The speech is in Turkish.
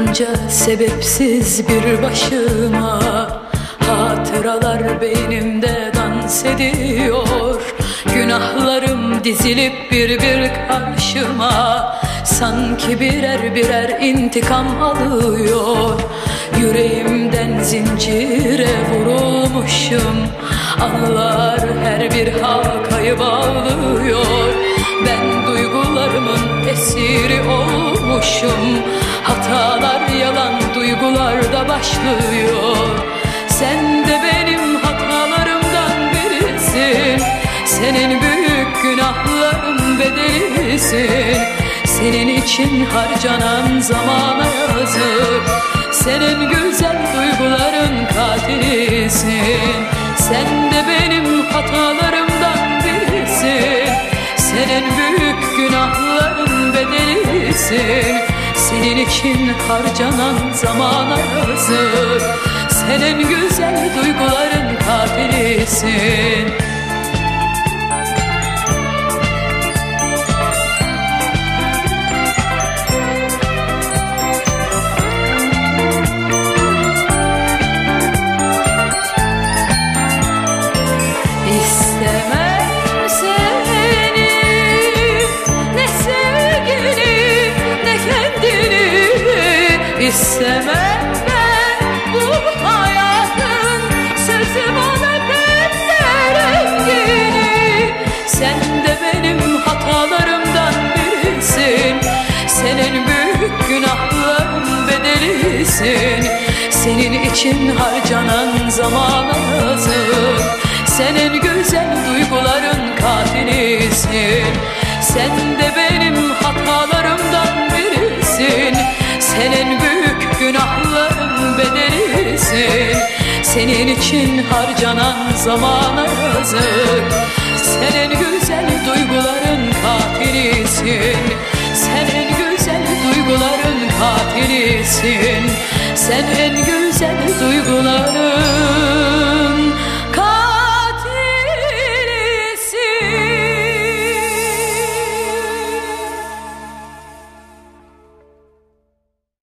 Yalnızca sebepsiz bir başıma hatıralar beynimde dans ediyor. Günahlarım dizilip bir bir karşıma, sanki birer birer intikam alıyor. Yüreğimden zincire vurulmuşum, anılar her bir halkayı bağlıyor. Ben duygularımın esiri olmuşum, hatalar yalan duygularda başlıyor. Sen de benim hatalarımdan birisin, senin büyük günahların bedelisin. Senin için harcanan zamana yazık, senin güzel duyguların katilisin. Sen de benim hatalarımdan birisin, senin büyük günahların bedelisin. Senin için harcanan zamana yazık, senin güzel duyguların katilisin. İstemem seni, ne sevgini ne kendini. İstemem ben bu hayatın sözüm ona pembe rengini. Sen de benim hatalarımdan birisin, senin büyük günahların bedelisin. Senin için harcanan zamana yazık, senin güzel duyguların katilisin. Sen de benim hatalarımdan birisin, senin büyük günahların bedelisin. Senin için harcanan zamana yazık, senin güzel duyguların katilisin. Senin güzel duyguların katilisin. Sen en güzel duyguların